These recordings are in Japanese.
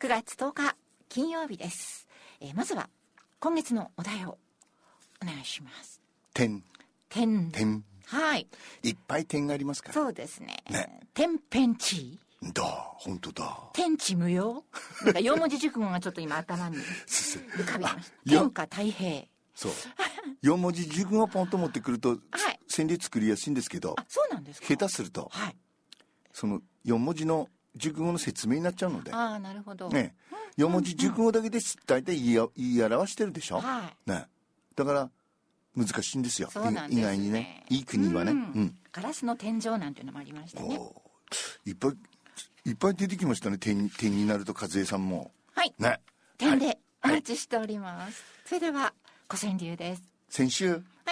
9月10日金曜日です。まずは今月のお題をお願いします。 点。 はい。 いっぱい点がありますから。 そうですね。天変地だ、本当だ。 天地無用。なんか4文字熟語がちょっと今頭に浮かびました。天下太平。 そう。4文字熟語をポンと持ってくると、 はい、 川柳作りやすいんですけど、 そうなんですか。 下手すると、 はい、 その4文字の熟語の説明になっちゃうので。 ああ、なるほど。 ね、4文字熟語だけで大体言い表してるでしょ。 はい。 ね。だから難しいんですよ。 そうなんですね。 意外にね。いい国はね。 ガラスの天井なんていうのもありましたね。 いっぱい出てきましたね。点になると和江さんも。 はい。 ね。 点でお待ちしております。はい、それではご川柳です。 先週、 はい。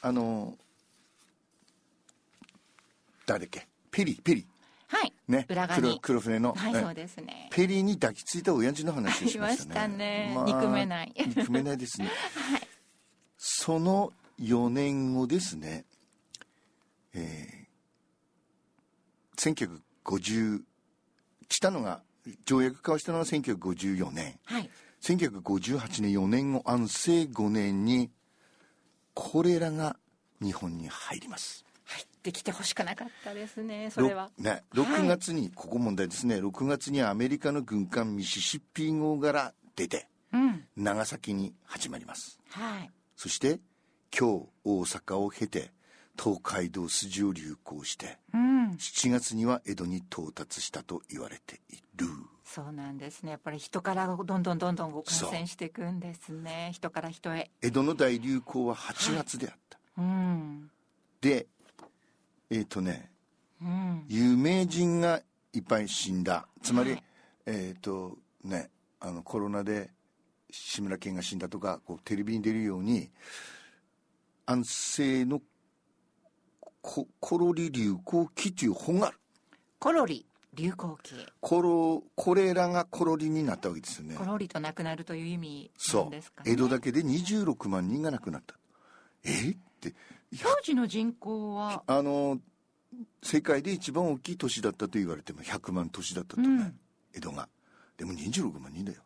誰だっけ、ペリ。 はい。 ね。 裏側に。 黒船の。 はい、そうですね。 ペリに抱きついた親父の話をしましたね。 ありましたね。まあ、憎めない。 憎めないですね。 はい。 その4年後ですね、1950、来たのが、条約交わしたのが1954年。 はい。 1958年4年後、安政5年に、コレラが日本に入ります。 入ってきてほしくなかったですね、それは。 ね、6月に、ここ問題ですね、6月にアメリカの軍艦ミシシッピ号から出て、長崎に始まります。 はい。そして、京、大阪を経て、東海道筋を流行して、7月には江戸に到達したと言われている。 そうなんですね。やっぱり人からどんどん感染していくんですね。人から人へ。 江戸の大流行は8月であった。で、有名人がいっぱい死んだ。つまり、コロナで志村けんが死んだとか、こうテレビに出るように、安政のコロリ流行期という本がある。 コロリ流行期。 これらがコロリになったわけですよね。 コロリとなくなるという意味なんですかね。 そう。江戸だけで26万人が亡くなった。って。 当時の人口は世界で一番大きい都市だったと言われても100万都市だったとね、江戸が。でも26万人だよ。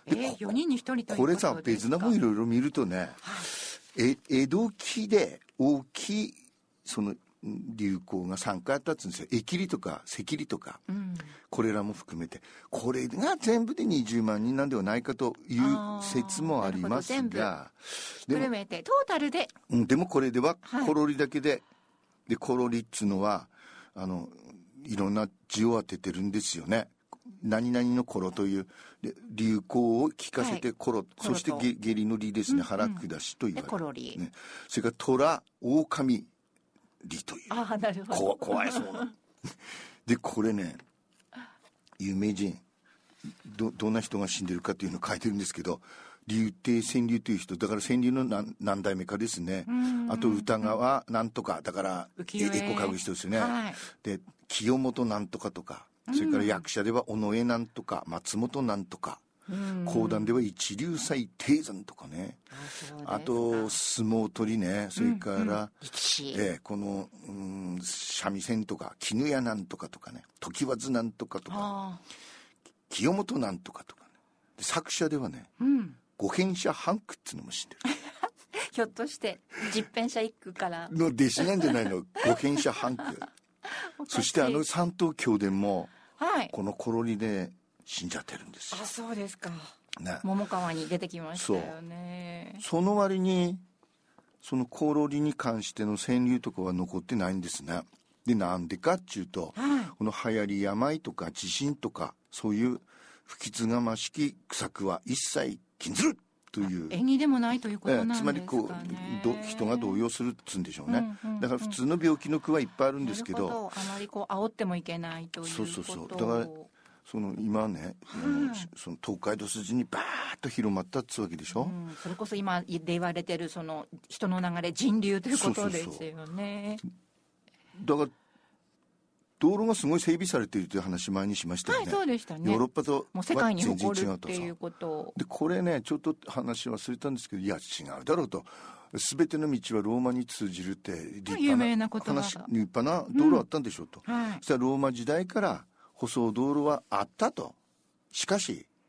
4人に1人ということですか。 これさ、別なもんいろいろ見るとね、江戸期で大きいその流行が3回あったっつうんですよ。疫痢とか赤痢とか、これらも含めて、これが全部で20万人なんではないかという説もありますが、 ひっくるめてトータルで、 でもこれではコロリだけで、でコロリっつうのはいろんな字を当ててるんですよね。何々の頃という流行を聞かせてコロ、そして下痢の利ですね、腹下しと言われる、 コロリ、 それから虎、狼利という。 なるほど。 怖いそうな。で、これね、有名人、どんな人が死んでるかっていうのを書いてるんですけど、柳亭川柳という人、だから川柳の何代目かですね。あと歌川なんとか、だから絵子書く人ですよね。で、清本なんとかとか、それから役者では尾上なんとか、松本なんとか、講談では一流斎定山とかね。あと相撲取りね、それから、この三味線とか絹屋なんとかとかね、時和津なんとかとか、清本なんとかとかね。作者ではね、五編者半句っていうのも知ってる。 ひょっとして十編者一句からの弟子なんじゃないの。五編者半句。そして三島教伝も、このコロリで死んじゃってるんですよ。 そうですか。ね、桃川に出てきましたよね。 その割にそのコロリに関しての川柳とかは残ってないんですね。で、なんでかっていうと、この流行り病とか地震とかそういう不吉がましき苦策は一切禁ずるという、 縁起でもないということなんですかね。 つまり人が動揺するっつうんでしょうね。だから普通の病気の句はいっぱいあるんですけど、 あまり煽ってもいけないということ。 そうだから今ね、その東海道筋にバーッと広まったっつうわけでしょ。 それこそ今で言われてるその人の流れ人流ということですよね。 だから道路がすごい整備されているという話前にしましたよね。 そうでしたね。 ヨーロッパともう世界に誇るっていうことで、これねちょっと話忘れたんですけど、いや違うだろうと、全ての道はローマに通じるって有名な言葉が立派な道路あったんでしょうと、そしたらローマ時代から舗装道路はあったと。しかし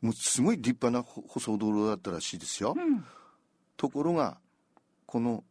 もうすごい立派な舗装道路だったらしいですよ、ところがこの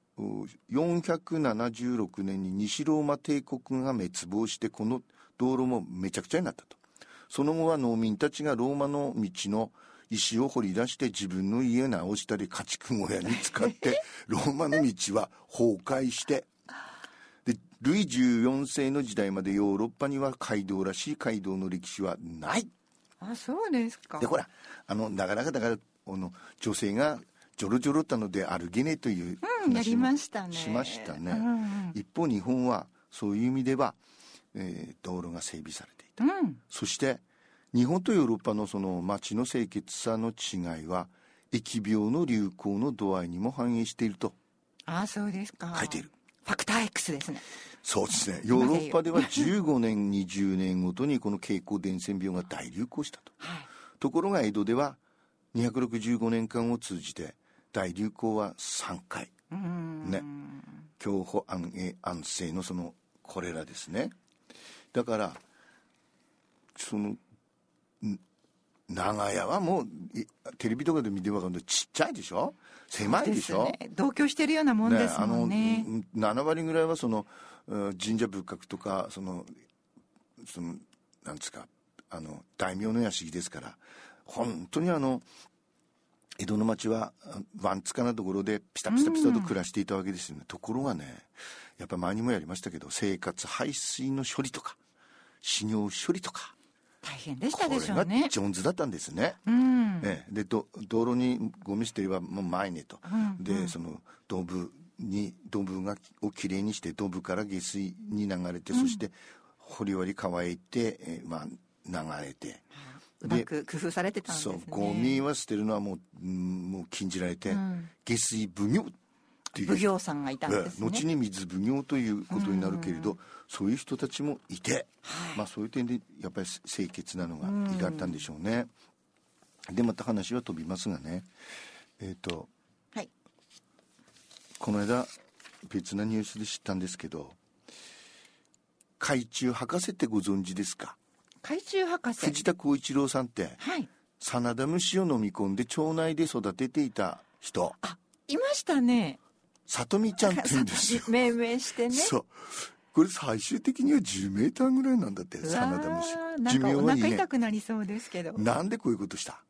476年に西ローマ帝国が滅亡して、この道路もめちゃくちゃになったと。その後は農民たちがローマの道の石を掘り出して自分の家を直したり家畜小屋に使ってローマの道は崩壊して、でルイ14世の時代までヨーロッパには街道らしい街道の歴史はない。 あ、そうですか。 でほらなかなかだから女性がジョロジョロったので歩けねえという話もしましたね、一方日本はそういう意味では、道路が整備されていた、そして日本とヨーロッパのその街の清潔さの違いは疫病の流行の度合いにも反映しているとそうですか書いている。 ファクター X ですね。 そうですね。ヨーロッパでは15年20年ごとにこの経口伝染病が大流行したと、ところが江戸では265年間を通じて大流行は3回ね、享保安永安政のそのこれらですね。だからその長屋はもうテレビとかで見て分かるとちっちゃいでしょ、狭いでしょ、 ね、同居してるようなもんですもんね。 7割ぐらいはその神社仏閣とかそのなんですか大名の屋敷ですから、本当に江戸の町はわんつかなところでピタピタピタと暮らしていたわけですよね、ところがね、やっぱ前にもやりましたけど、生活排水の処理とか死尿処理とか大変でしたでしょうね。 これが上手だったんですね、で道路にゴミ捨てはもう前ねと、でその道部をきれいにして道部から下水に流れて、そして掘割乾いて、流れて、 うまく工夫されてたんですね。 そうゴミは捨てるのはもう禁じられて、下水奉行っていう奉行さんがいたんですね。 後に水奉行ということになるけれど、そういう人たちもいて、そういう点でやっぱり清潔なのがいいだったんでしょうね。でまた話は飛びますがね、この間別なニュースで知ったんですけど、海中博士ってご存知ですか？ 海中博士、 藤田浩一郎さんって、サナダムシを飲み込んで腸内で育てていた人、 いましたね。 里美ちゃんって言うんですよ。 命名してね。 そうこれ最終的には10メーターぐらいなんだって、サナダムシ。 なんかお腹痛くなりそうですけど、 なんでこういうことした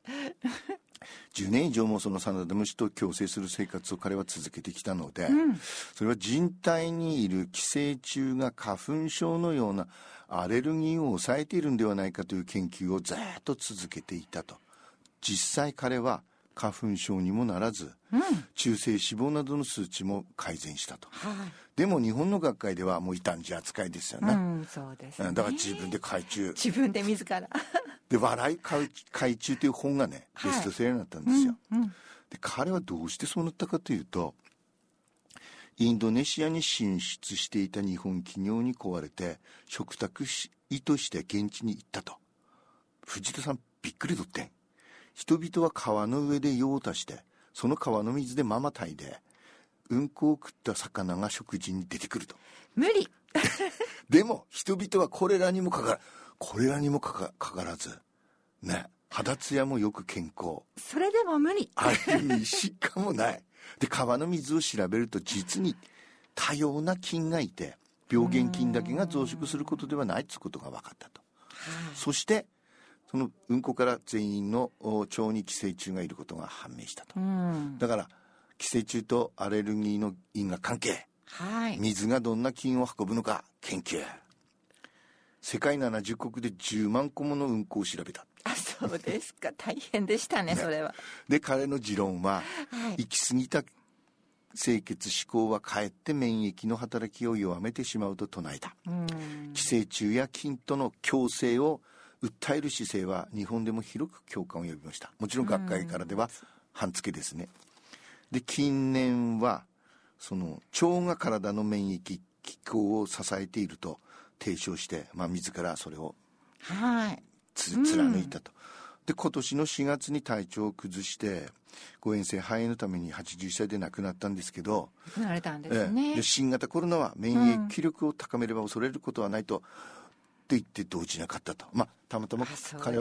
10年以上もそのサナダムシと共生する生活を彼は続けてきたので、それは人体にいる寄生虫が花粉症のようなアレルギーを抑えているんではないかという研究をずっと続けていたと。実際彼は花粉症にもならず、中性脂肪などの数値も改善したと、でも日本の学会ではもう異端児扱いですよね、 そうですね。 だから自分で海中自分で自らで笑い海中という本がねベストセラーになったんですよ、で彼はどうしてそうなったかというと、インドネシアに進出していた日本企業に請われて嘱託意として現地に行ったと。藤田さんびっくりとって、人々は川の上で用を足して、その川の水でママタイでうんこを食った魚が食事に出てくると。 無理でも人々はこれらにもかからずね、肌ツヤもよく健康、 それでも無理、 歩み疾患もない。で川の水を調べると実に多様な菌がいて、病原菌だけが増殖することではないということが分かったと、そしてそのうんこから全員の腸に寄生虫がいることが判明したと、だから寄生虫とアレルギーの因果関係、水がどんな菌を運ぶのか研究、世界70国で10万個ものうんこを調べた。 そうですか、大変でしたねそれは。 で彼の持論は、行き過ぎた清潔思考はかえって免疫の働きを弱めてしまうと唱えた。寄生虫や菌との共生を訴える姿勢は日本でも広く共感を呼びました。もちろん学会からでは半付けですね。で近年はその腸が体の免疫機構を支えていると提唱して、自らそれを貫いたと。で今年の4月に体調を崩して誤嚥性肺炎のために81歳で亡くなったんですけど、 亡くなれたんですね。 で新型コロナは免疫力を高めれば恐れることはないと言って動じなかったと。たまたま彼は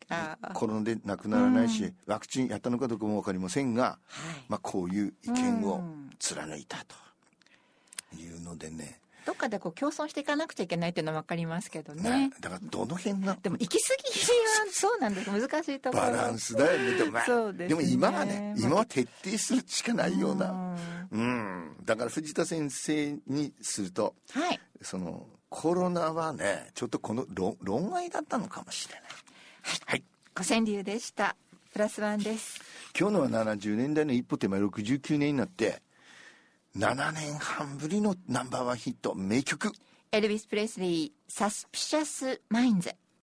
コロナで亡くならないし、ワクチンやったのかどうかも分かりませんが、こういう意見を貫いたというのでね、 どっかでこう共存していかなくちゃいけないっていうのは分かりますけどね。 だからどの辺がでも行き過ぎはそうなんです、難しいところ。 バランスだよね。でも、 そうですね、 でも今はね、今は徹底するしかないような、だから藤田先生にすると、そのコロナはね、ちょっとこの論外だったのかもしれない。 はい、ご川柳でした。プラスワンです。 今日のは70年代の一歩手前69年になって7年半ぶりのナンバーワンヒット、名曲、 エルビス・プレスリー、サスピシャス・マインズ。